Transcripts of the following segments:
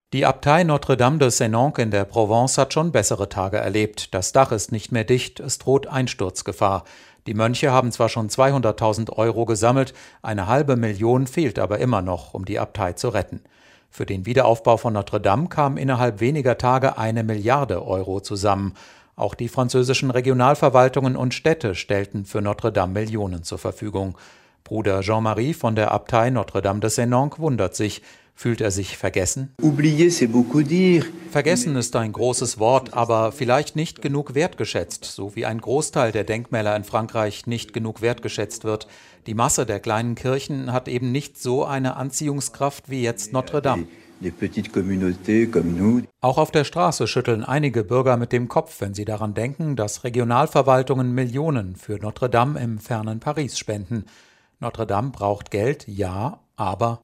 Die Abtei Notre-Dame de Senonc in der Provence hat schon bessere Tage erlebt. Das Dach ist nicht mehr dicht, es droht Einsturzgefahr. Die Mönche haben zwar schon 200.000 Euro gesammelt, eine halbe Million fehlt aber immer noch, um die Abtei zu retten. Für den Wiederaufbau von Notre-Dame kam innerhalb weniger Tage 1 Milliarde Euro zusammen. Auch die französischen Regionalverwaltungen und Städte stellten für Notre-Dame Millionen zur Verfügung. Bruder Jean-Marie von der Abtei Notre-Dame de Senonc wundert sich. Fühlt er sich vergessen? Vergessen ist ein großes Wort, aber vielleicht nicht genug wertgeschätzt, so wie ein Großteil der Denkmäler in Frankreich nicht genug wertgeschätzt wird. Die Masse der kleinen Kirchen hat eben nicht so eine Anziehungskraft wie jetzt Notre-Dame. Auch auf der Straße schütteln einige Bürger mit dem Kopf, wenn sie daran denken, dass Regionalverwaltungen Millionen für Notre-Dame im fernen Paris spenden. Notre-Dame braucht Geld, ja, aber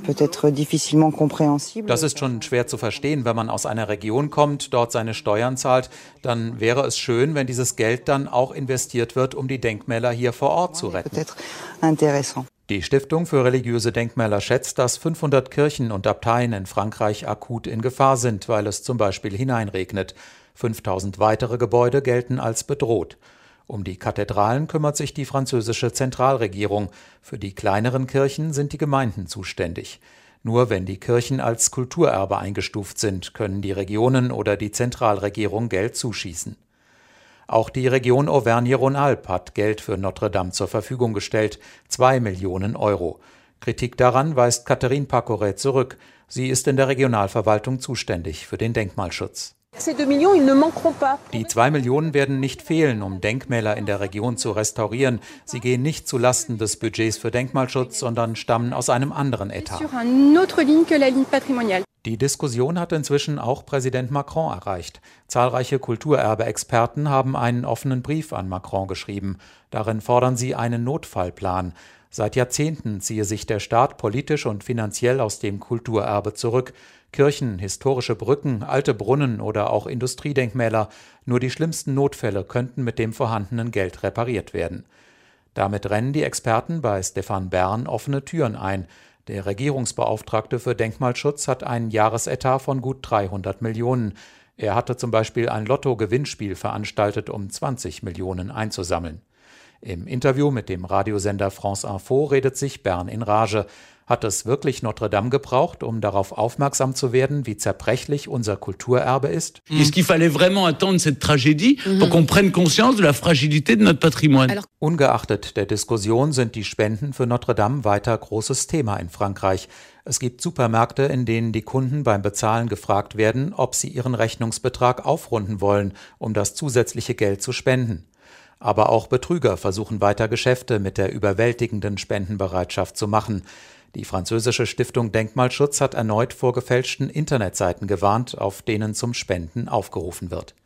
das ist schon schwer zu verstehen, wenn man aus einer Region kommt, dort seine Steuern zahlt. Dann wäre es schön, wenn dieses Geld dann auch investiert wird, um die Denkmäler hier vor Ort zu retten. Die Stiftung für religiöse Denkmäler schätzt, dass 500 Kirchen und Abteien in Frankreich akut in Gefahr sind, weil es zum Beispiel hineinregnet. 5000 weitere Gebäude gelten als bedroht. Um die Kathedralen kümmert sich die französische Zentralregierung. Für die kleineren Kirchen sind die Gemeinden zuständig. Nur wenn die Kirchen als Kulturerbe eingestuft sind, können die Regionen oder die Zentralregierung Geld zuschießen. Auch die Region Auvergne-Rhône-Alpes hat Geld für Notre-Dame zur Verfügung gestellt, 2 Millionen Euro. Kritik daran weist Catherine Pacoret zurück. Sie ist in der Regionalverwaltung zuständig für den Denkmalschutz. Die 2 Millionen werden nicht fehlen, um Denkmäler in der Region zu restaurieren. Sie gehen nicht zu Lasten des Budgets für Denkmalschutz, sondern stammen aus einem anderen Etat. Die Diskussion hat inzwischen auch Präsident Macron erreicht. Zahlreiche Kulturerbe-Experten haben einen offenen Brief an Macron geschrieben. Darin fordern sie einen Notfallplan. Seit Jahrzehnten ziehe sich der Staat politisch und finanziell aus dem Kulturerbe zurück. Kirchen, historische Brücken, alte Brunnen oder auch Industriedenkmäler, nur die schlimmsten Notfälle könnten mit dem vorhandenen Geld repariert werden. Damit rennen die Experten bei Stéphane Bern offene Türen ein. Der Regierungsbeauftragte für Denkmalschutz hat einen Jahresetat von gut 300 Millionen. Er hatte zum Beispiel ein Lotto-Gewinnspiel veranstaltet, um 20 Millionen einzusammeln. Im Interview mit dem Radiosender France Info redet sich Bern in Rage. Hat es wirklich Notre-Dame gebraucht, um darauf aufmerksam zu werden, wie zerbrechlich unser Kulturerbe ist? Ungeachtet der Diskussion sind die Spenden für Notre-Dame weiter großes Thema in Frankreich. Es gibt Supermärkte, in denen die Kunden beim Bezahlen gefragt werden, ob sie ihren Rechnungsbetrag aufrunden wollen, um das zusätzliche Geld zu spenden. Aber auch Betrüger versuchen weiter Geschäfte mit der überwältigenden Spendenbereitschaft zu machen. Die französische Stiftung Denkmalschutz hat erneut vor gefälschten Internetseiten gewarnt, auf denen zum Spenden aufgerufen wird.